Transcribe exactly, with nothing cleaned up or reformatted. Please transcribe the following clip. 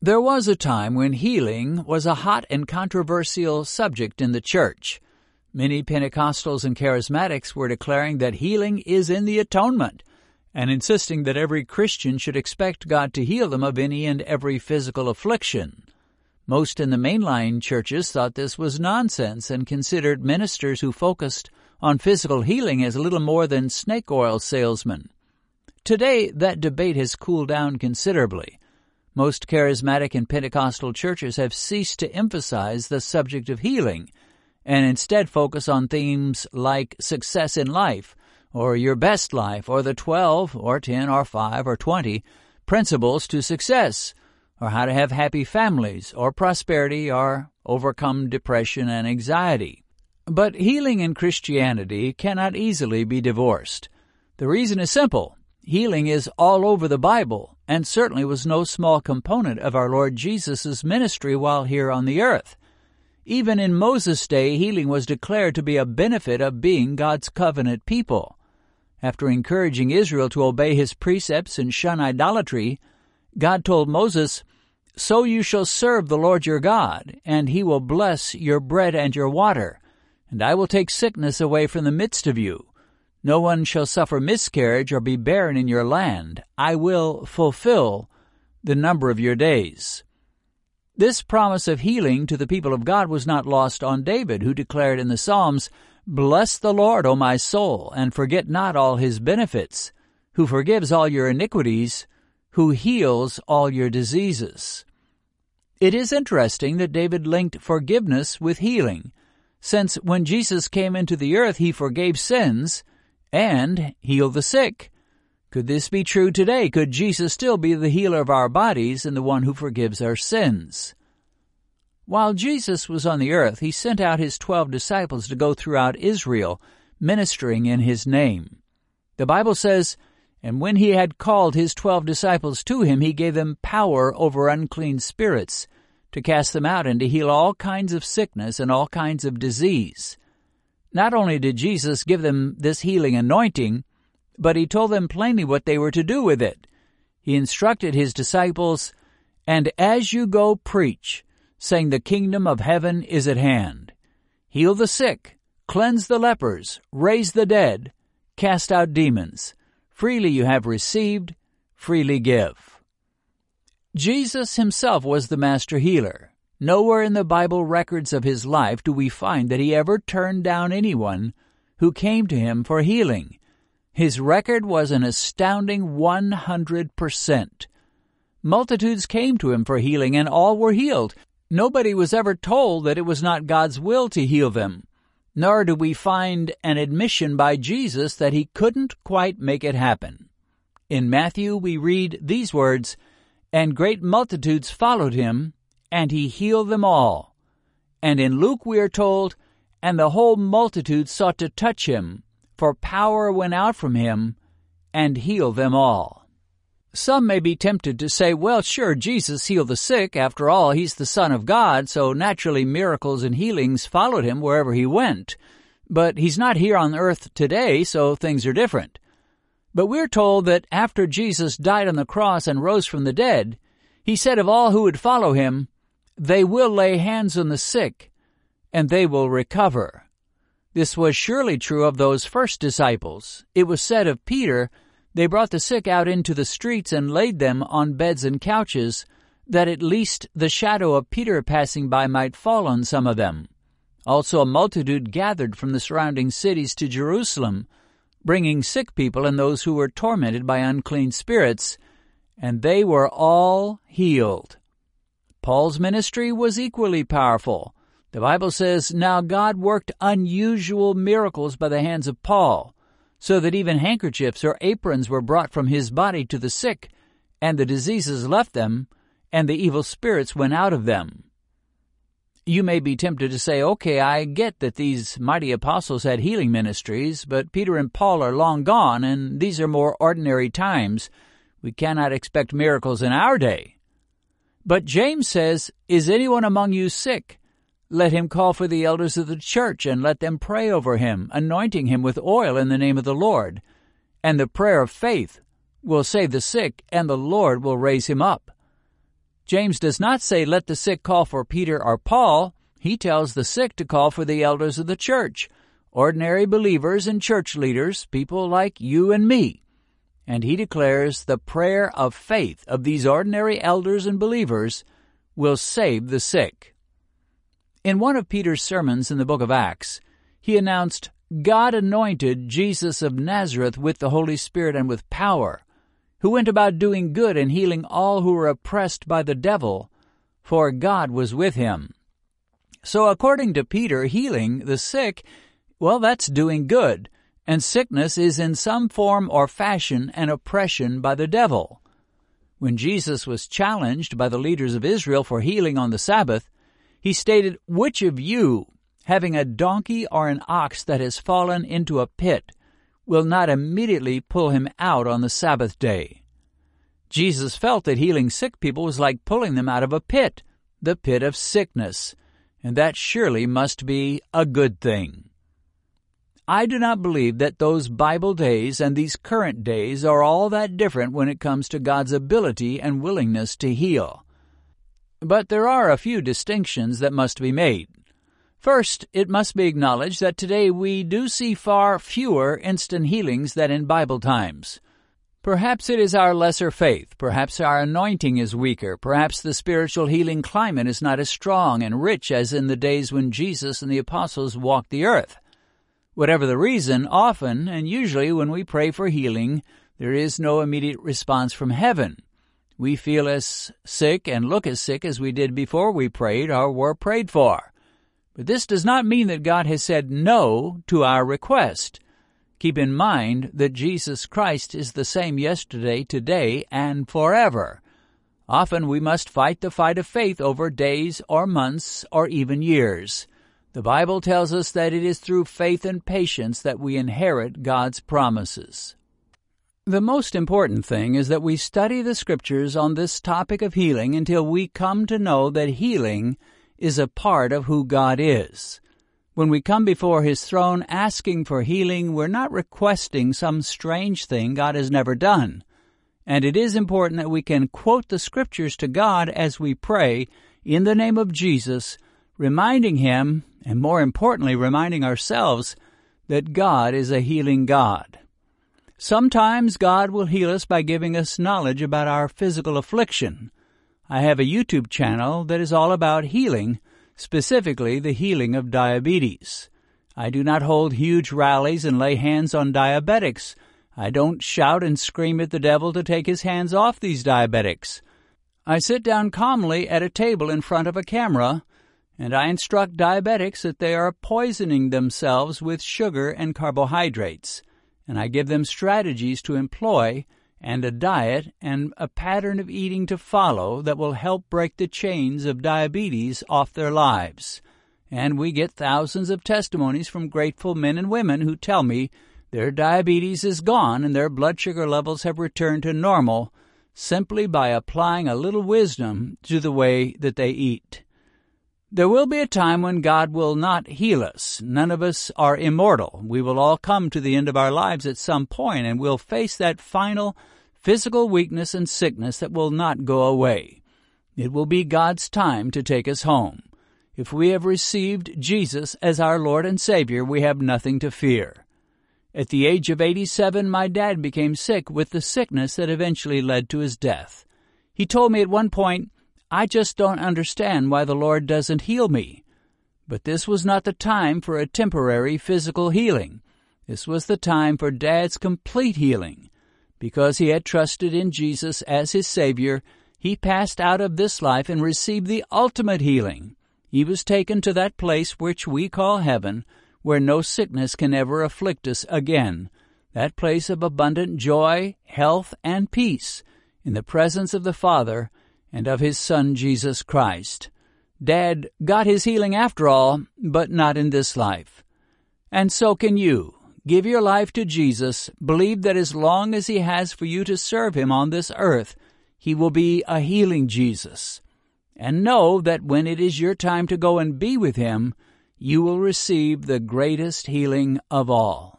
There was a time when healing was a hot and controversial subject in the church. Many Pentecostals and Charismatics were declaring that healing is in the atonement and insisting that every Christian should expect God to heal them of any and every physical affliction. Most in the mainline churches thought this was nonsense and considered ministers who focused on physical healing as little more than snake oil salesmen. Today, that debate has cooled down considerably. Most charismatic and Pentecostal churches have ceased to emphasize the subject of healing and instead focus on themes like success in life, or your best life, or the twelve, or ten, or five, or twenty principles to success, or how to have happy families, or prosperity, or overcome depression and anxiety. But healing in Christianity cannot easily be divorced. The reason is simple. Healing is all over the Bible, and certainly was no small component of our Lord Jesus' ministry while here on the earth. Even in Moses' day, healing was declared to be a benefit of being God's covenant people. After encouraging Israel to obey his precepts and shun idolatry, God told Moses, "So you shall serve the Lord your God, and he will bless your bread and your water, and I will take sickness away from the midst of you. No one shall suffer miscarriage or be barren in your land. I will fulfill the number of your days." This promise of healing to the people of God was not lost on David, who declared in the Psalms, "Bless the Lord, O my soul, and forget not all his benefits, who forgives all your iniquities, who heals all your diseases." It is interesting that David linked forgiveness with healing, since when Jesus came into the earth, he forgave sins and healed the sick. Could this be true today? Could Jesus still be the healer of our bodies and the one who forgives our sins? While Jesus was on the earth, he sent out his twelve disciples to go throughout Israel, ministering in his name. The Bible says, "And when he had called his twelve disciples to him, he gave them power over unclean spirits, to cast them out and to heal all kinds of sickness and all kinds of disease." Not only did Jesus give them this healing anointing, but he told them plainly what they were to do with it. He instructed his disciples, "And as you go, preach, saying the kingdom of heaven is at hand. Heal the sick, cleanse the lepers, raise the dead, cast out demons. Freely you have received, freely give." Jesus himself was the master healer. Nowhere in the Bible records of his life do we find that he ever turned down anyone who came to him for healing. His record was an astounding one hundred percent. Multitudes came to him for healing, and all were healed. Nobody was ever told that it was not God's will to heal them, nor do we find an admission by Jesus that he couldn't quite make it happen. In Matthew we read these words, "And great multitudes followed him, and he healed them all." And in Luke we are told, "And the whole multitude sought to touch him, for power went out from him, and healed them all." Some may be tempted to say, well, sure, Jesus healed the sick. After all, he's the Son of God, so naturally miracles and healings followed him wherever he went. But he's not here on earth today, so things are different. But we're told that after Jesus died on the cross and rose from the dead, he said of all who would follow him, "They will lay hands on the sick, and they will recover." This was surely true of those first disciples. It was said of Peter, "They brought the sick out into the streets and laid them on beds and couches, that at least the shadow of Peter passing by might fall on some of them." Also a multitude gathered from the surrounding cities to Jerusalem, bringing sick people and those who were tormented by unclean spirits, and they were all healed. Paul's ministry was equally powerful. The Bible says, "Now God worked unusual miracles by the hands of Paul, so that even handkerchiefs or aprons were brought from his body to the sick, and the diseases left them, and the evil spirits went out of them." You may be tempted to say, okay, I get that these mighty apostles had healing ministries, but Peter and Paul are long gone, and these are more ordinary times. We cannot expect miracles in our day. But James says, "Is anyone among you sick? Let him call for the elders of the church, and let them pray over him, anointing him with oil in the name of the Lord. And the prayer of faith will save the sick, and the Lord will raise him up." James does not say, let the sick call for Peter or Paul. He tells the sick to call for the elders of the church, ordinary believers and church leaders, people like you and me. And he declares the prayer of faith of these ordinary elders and believers will save the sick. In one of Peter's sermons in the book of Acts, he announced, God anointed Jesus of Nazareth with the Holy Spirit and with power, who went about doing good and healing all who were oppressed by the devil, for God was with him. So according to Peter, healing the sick, well, that's doing good, and sickness is in some form or fashion an oppression by the devil. When Jesus was challenged by the leaders of Israel for healing on the Sabbath, he stated, which of you, having a donkey or an ox that has fallen into a pit, will not immediately pull him out on the Sabbath day? Jesus felt that healing sick people was like pulling them out of a pit, the pit of sickness, and that surely must be a good thing. I do not believe that those Bible days and these current days are all that different when it comes to God's ability and willingness to heal. But there are a few distinctions that must be made. First, it must be acknowledged that today we do see far fewer instant healings than in Bible times. Perhaps it is our lesser faith, perhaps our anointing is weaker, perhaps the spiritual healing climate is not as strong and rich as in the days when Jesus and the apostles walked the earth. Whatever the reason, often and usually when we pray for healing, there is no immediate response from heaven. We feel as sick and look as sick as we did before we prayed or were prayed for. But this does not mean that God has said no to our request. Keep in mind that Jesus Christ is the same yesterday, today, and forever. Often we must fight the fight of faith over days or months or even years. The Bible tells us that it is through faith and patience that we inherit God's promises. The most important thing is that we study the Scriptures on this topic of healing until we come to know that healing is a part of who God is. When we come before His throne asking for healing, we're not requesting some strange thing God has never done. And it is important that we can quote the Scriptures to God as we pray in the name of Jesus, reminding Him, and more importantly, reminding ourselves, that God is a healing God. Sometimes God will heal us by giving us knowledge about our physical affliction. I have a YouTube channel that is all about healing, specifically the healing of diabetes. I do not hold huge rallies and lay hands on diabetics. I don't shout and scream at the devil to take his hands off these diabetics. I sit down calmly at a table in front of a camera, and I instruct diabetics that they are poisoning themselves with sugar and carbohydrates, and I give them strategies to employ and a diet and a pattern of eating to follow that will help break the chains of diabetes off their lives. And we get thousands of testimonies from grateful men and women who tell me their diabetes is gone and their blood sugar levels have returned to normal simply by applying a little wisdom to the way that they eat. There will be a time when God will not heal us. None of us are immortal. We will all come to the end of our lives at some point, and we'll face that final physical weakness and sickness that will not go away. It will be God's time to take us home. If we have received Jesus as our Lord and Savior, we have nothing to fear. At the age of eighty-seven, my dad became sick with the sickness that eventually led to his death. He told me at one point, I just don't understand why the Lord doesn't heal me. But this was not the time for a temporary physical healing. This was the time for Dad's complete healing. Because he had trusted in Jesus as his Savior, he passed out of this life and received the ultimate healing. He was taken to that place which we call heaven, where no sickness can ever afflict us again, that place of abundant joy, health, and peace, in the presence of the Father and of His Son, Jesus Christ. Dad got his healing after all, but not in this life. And so can you. Give your life to Jesus. Believe that as long as He has for you to serve Him on this earth, He will be a healing Jesus. And know that when it is your time to go and be with Him, you will receive the greatest healing of all.